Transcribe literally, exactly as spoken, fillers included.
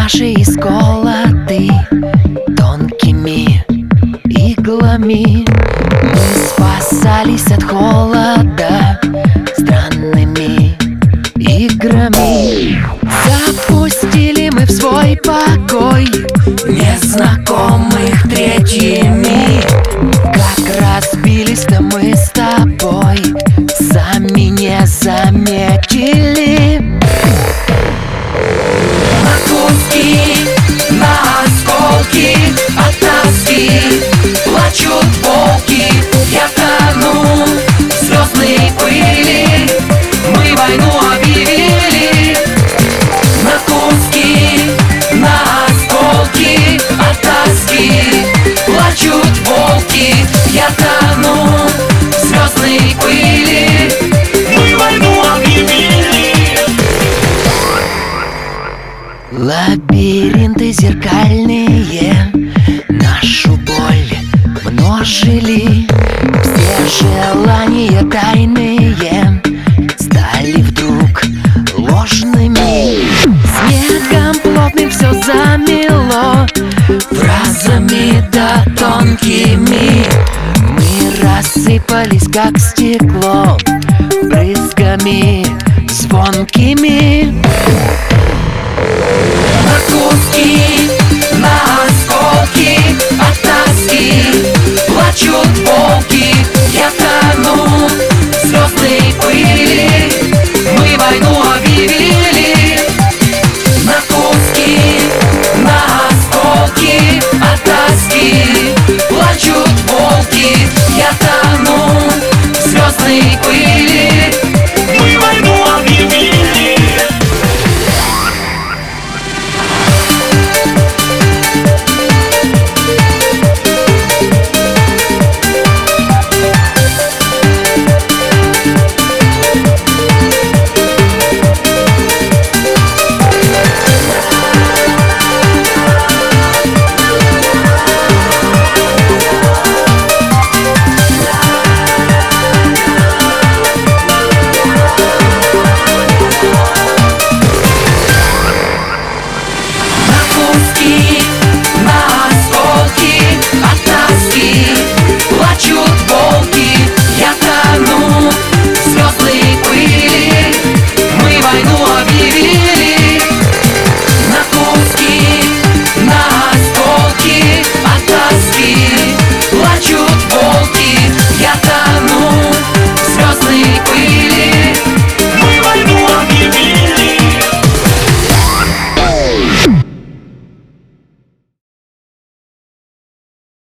Наши исколоты тонкими иглами. Мы спасались от холода странными играми. Запустили мы в свой покой незнакомых третьими. Как разбились-то мы с тобой, сами не заметили. На куски, на осколки от тоски плачут волки. Я тону в звездной пыли, мы войну объявили. На куски, на осколки от тоски плачут волки. Я тону в звездной пыли, мы войну объявили. Лабиринты зеркальные нашу боль множили. Все желания тайные стали вдруг ложными. Снегом плотным все замело, фразами да тонкими. Мы рассыпались, как стекло, брызгами звонкими. На куски, на осколки от тоски плачут волки. Я тону в звездной пыли, мы войну